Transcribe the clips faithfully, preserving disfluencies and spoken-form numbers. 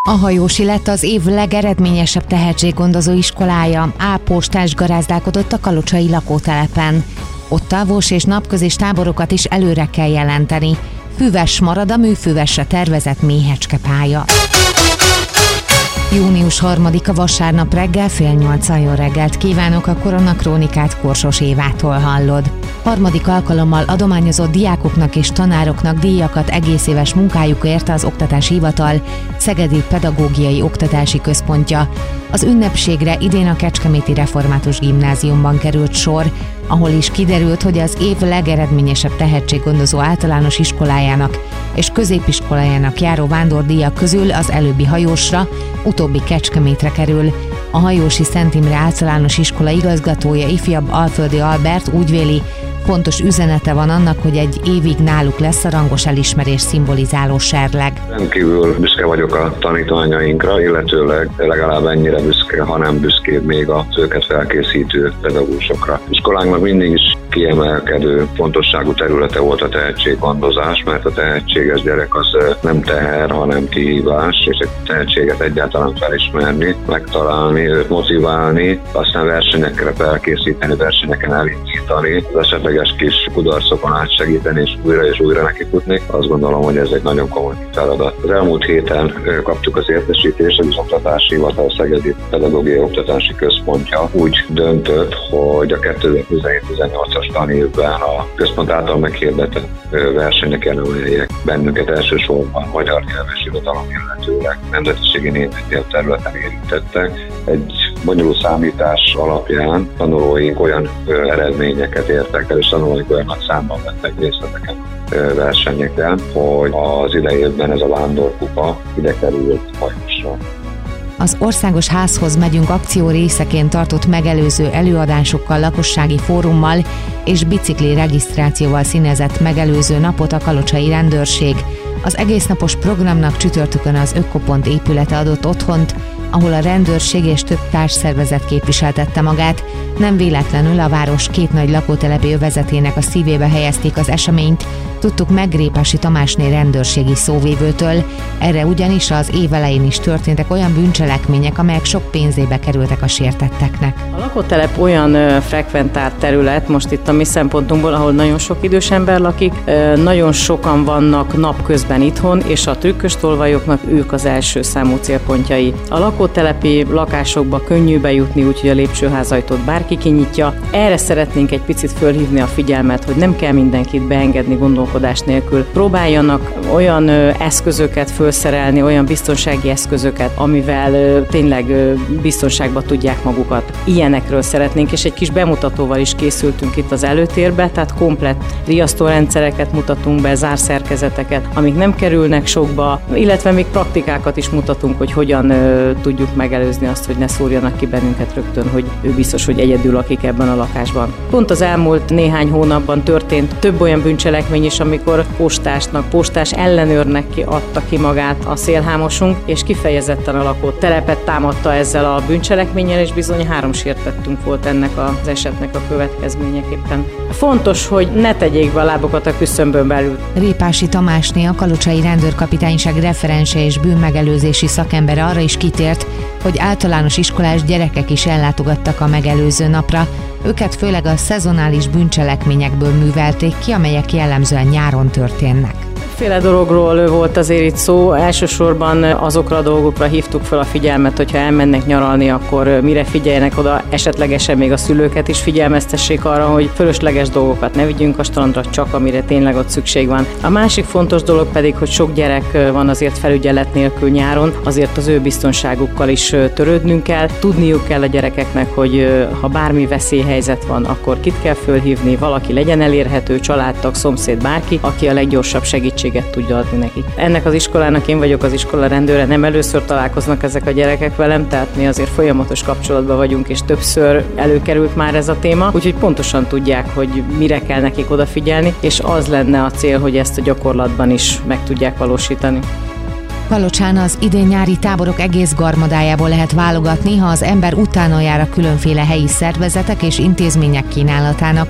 A Hajósi lett az év legeredményesebb tehetséggondozó iskolája. A. Postás garázdálkodott a kalocsai lakótelepen. Ott távos és napközis táborokat is előre kell jelenteni. Füves marad a műfüvesre tervezett méhecskepálya. június harmadika vasárnap reggel fél nyolcon. Jó reggelt kívánok, a Koronakrónikát Korsos Évától hallod. Harmadik alkalommal adományozott diákoknak és tanároknak díjakat egész éves munkájukért az Oktatási Hivatal Szegedi Pedagógiai Oktatási Központja. Az ünnepségre idén a Kecskeméti Református Gimnáziumban került sor, ahol is kiderült, hogy az év legeredményesebb tehetséggondozó általános iskolájának és középiskolájának járó vándordíjak közül az előbbi Hajósra, utóbbi Kecskemétre kerül. A Hajósi Szent Imre Általános Iskola igazgatója, ifjabb Alföldi Albert úgy véli, fontos üzenete van annak, hogy egy évig náluk lesz a rangos elismerés szimbolizáló serleg. Rendkívül büszke vagyok a tanítványainkra, illetőleg legalább ennyire büszke, ha nem büszkébb még az őket felkészítő pedagógusokra. Iskolánknak mindig is kiemelkedő fontosságú területe volt a tehetséggondozás, mert a tehetséges gyerek az nem teher, hanem kihívás, és egy tehetséget egyáltalán felismerni, megtalálni, őt motiválni, aztán versenyekre felkészíteni, versenyeken elindítani, az esetleges kis kudarcokon átsegíteni, és újra és újra nekifutni. Azt gondolom, hogy ez egy nagyon komoly feladat. Az elmúlt héten kaptuk az értesítést, az Oktatási Hivatal Szegedi Pedagógiai Oktatási Központja úgy döntött, hogy a kétezer-tizenhét-tizennyolcas tanévben a központ által meghirdetett versenyeken emeljek bennünket elsősorban magyar nyelves irodalom, illetőleg nemzetiségi németnyelv területen érintettek. Egy bonyolult számítás alapján tanulóink olyan eredményeket értek el, és tanulóink olyan nagy számban vettek részt ezeken versenyeken, hogy az idejében ez a vándorkupa ide került Hajosra. Az Országos Házhoz megyünk akció részeként tartott megelőző előadásokkal, lakossági fórummal és bicikli regisztrációval színezett megelőző napot a kalocsai rendőrség. Az egésznapos programnak csütörtökön az Ökkopont épülete adott otthont, ahol a rendőrség és több társszervezet képviseltette magát. Nem véletlenül a város két nagy lakótelepi övezetének a szívébe helyezték az eseményt, tudtuk meg Répási Tamásné rendőrségi szóvivőtől. Erre ugyanis az év elején is történtek olyan bűncselekmények, amelyek sok pénzébe kerültek a sértetteknek. A lakótelep olyan ö, frekventált terület, most itt a mi szempontunkból, ahol nagyon sok idős ember lakik, ö, nagyon sokan vannak napközben itthon, és a trükköstolvajoknak ők az első számú célpontjai. A lakótelepi lakásokba könnyű bejutni, úgyhogy a lépcsőházajtót bárki kinyitja. Erre szeretnénk egy picit fölhívni a figyelmet, hogy nem kell mindenkit beengedni gondolkodás nélkül. Próbáljanak olyan ö, eszközöket felszerelni, olyan biztonsági eszközöket, amivel ö, tényleg ö, biztonságba tudják magukat. Ilyenekről szeretnénk, és egy kis bemutatóval is készültünk itt az előtérbe, tehát komplett riasztórendszereket mutatunk be, zárszerkezeteket, amik nem kerülnek sokba, illetve még praktikákat is mutatunk, hogy hogyan ö, tudjuk megelőzni azt, hogy ne szúrjanak ki bennünket rögtön, hogy ő biztos, hogy egyedül lakik ebben a lakásban. Pont az elmúlt néhány hónapban történt több olyan bűncselekmény is, amikor postásnak, postás ellenőrnek ki adta ki magát a szélhámosunk, és kifejezetten a lakótelepet támadta ezzel a bűncselekménnyel, és bizony három sértettünk volt ennek az esetnek a következményeképpen. Fontos, hogy ne tegyék be a lábokat a küszöbön belül. Répási Tamásné, a kalocsai rendőrkapitányság referense és bűnmegelőzési szakembere arra is kitért, hogy általános iskolás gyerekek is ellátogattak a megelőző napra. Őket főleg a szezonális bűncselekményekből művelték ki, amelyek jellemzően nyáron történnek. Féle dologról volt azért itt szó, elsősorban azokra a dolgokra hívtuk fel a figyelmet, hogyha elmennek nyaralni, akkor mire figyeljenek oda, esetlegesen még a szülőket is figyelmeztessék arra, hogy fölösleges dolgokat ne vigyünk a strandra, csak amire tényleg ott szükség van. A másik fontos dolog pedig, hogy sok gyerek van azért felügyelet nélkül nyáron, azért az ő biztonságukkal is törődnünk kell. Tudniuk kell a gyerekeknek, hogy ha bármi veszélyhelyzet van, akkor kit kell fölhívni, valaki legyen elérhető, családtag, szomszéd, bárki, aki a leggyorsabb segítség tudja adni nekik. Ennek az iskolának én vagyok az iskola rendőre, nem először találkoznak ezek a gyerekek velem, tehát mi azért folyamatos kapcsolatban vagyunk, és többször előkerült már ez a téma, úgyhogy pontosan tudják, hogy mire kell nekik odafigyelni, és az lenne a cél, hogy ezt a gyakorlatban is meg tudják valósítani. Kalocsán az idén nyári táborok egész garmadájából lehet válogatni, ha az ember utána jár a különféle helyi szervezetek és intézmények kínálatának.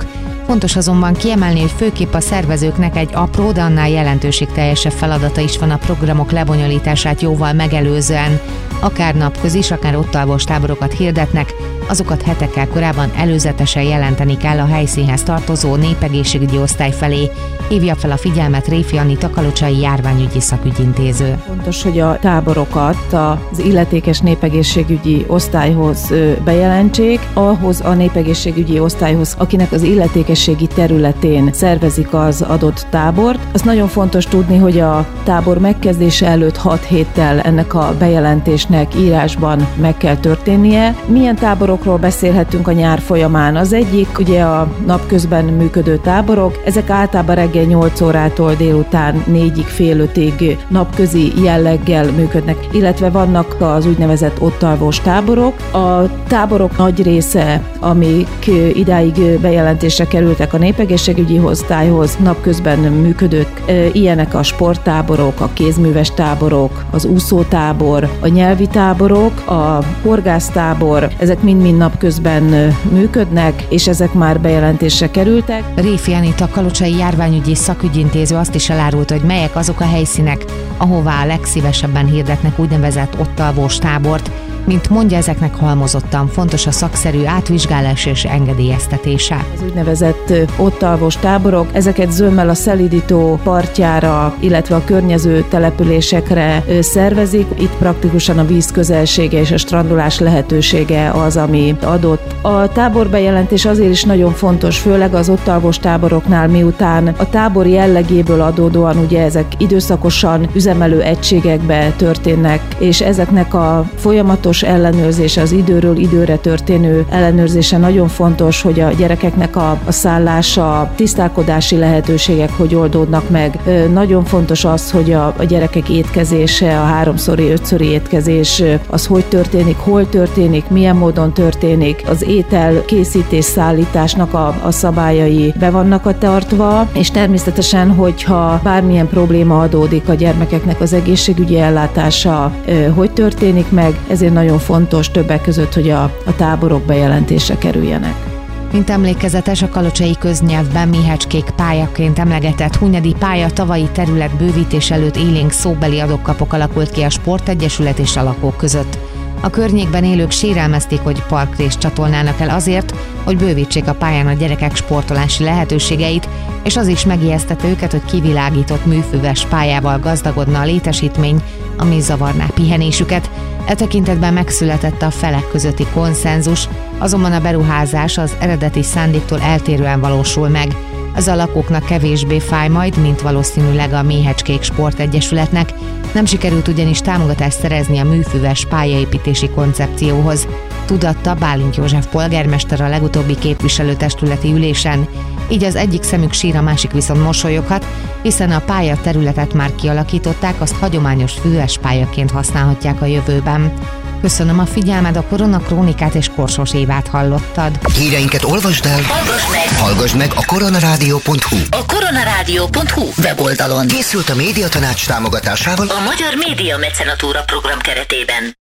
Fontos azonban kiemelni, hogy főképp a szervezőknek egy apró, de annál jelentőségteljesebb feladata is van a programok lebonyolítását jóval megelőzően. Akár napközis, akár ottalvos táborokat hirdetnek, azokat hetekkel korábban előzetesen jelenteni kell a helyszínhez tartozó népegészségügyi osztály felé, hívja fel a figyelmet Réfi Anita Kalocsai járványügyi szakügyintéző. Fontos, hogy a táborokat az illetékes népegészségügyi osztályhoz bejelentsék, ahhoz a népegészségügyi osztályhoz, akinek az illetékességi területén szervezik az adott tábort. Az nagyon fontos tudni, hogy a tábor megkezdése előtt hat héttel ennek a bejelentésnek írásban meg kell történnie. Milyen táborokról beszélhetünk a nyár folyamán? Az egyik ugye a napközben működő táborok, ezek általában reggel nyolc órától délután négyig, fél ötig napközi jelleggel működnek, illetve vannak az úgynevezett ottalvos táborok. A táborok nagy része, amik idáig bejelentésre kerültek a népegészségügyi osztályhoz, napközben működők, ilyenek a sporttáborok, a kézműves táborok, az úszótábor, a nyelvi táborok, a horgásztábor, ezek mind-mind napközben működnek, és ezek már bejelentésre kerültek. Réfi Anita Kalocsai járványügyi szakügyintéző azt is elárult, hogy melyek azok a helyszínek, ahová a legszívesebben hirdetnek úgynevezett ottalvós tábort. Mint mondja, ezeknek halmozottan fontos a szakszerű átvizsgálás és engedélyeztetése. Az úgynevezett ottalvos táborok, ezeket zömmel a Szelidító partjára, illetve a környező településekre szervezik. Itt praktikusan a víz közelsége és a strandolás lehetősége az, ami adott. A táborbejelentés azért is nagyon fontos, főleg az ottalvos táboroknál, miután a tábor jellegéből adódóan ugye ezek időszakosan üzemelő egységekbe történnek, és ezeknek a folyamatos ellenőrzése, az időről időre történő ellenőrzése nagyon fontos, hogy a gyerekeknek a, a szállása, tisztálkodási lehetőségek hogy oldódnak meg. Nagyon fontos az, hogy a, a gyerekek étkezése, a háromszori, ötszöri étkezés, az hogy történik, hol történik, milyen módon történik, az étel készítés, szállításnak a, a szabályai be vannak tartva, és természetesen, hogyha bármilyen probléma adódik a gyermekeknek az egészségügyi ellátása, hogy történik meg, ezért nagyon fontos többek között, hogy a, a táborok bejelentésre kerüljenek. Mint emlékezetes, a kalocsai köznyelvben méhecskék pályaként emlegetett Hunyadi pálya tavalyi terület bővítés előtt élénk szóbeli adok-kapok alakult ki a sportegyesület és a lakók között. A környékben élők sérelmezték, hogy parkrészt csatolnának el azért, hogy bővítsék a pályán a gyerekek sportolási lehetőségeit, és az is megijesztette őket, hogy kivilágított műfüves pályával gazdagodna a létesítmény, ami zavarná pihenésüket. E tekintetben megszületett a felek közötti konszenzus, azonban a beruházás az eredeti szándéktól eltérően valósul meg. Ez a lakóknak kevésbé fáj majd, mint valószínűleg a Méhecskék Sportegyesületnek. Nem sikerült ugyanis támogatást szerezni a műfüves pályaépítési koncepcióhoz. Tudatta Bálint József polgármester a legutóbbi képviselőtestületi ülésen. Így az egyik szemük sír, a másik viszont mosolyoghat, hiszen a pálya területet már kialakították, azt hagyományos füves pályaként használhatják a jövőben. Köszönöm a figyelmed, a Korona Krónikát és Korsos Évát hallottad. Híreinket olvasd el, hallgass meg, hallgass meg a koronarádió pont hu. A koronarádió pont hu weboldalon Készült a Médiatanács támogatásával a Magyar Média Mecenatúra program keretében.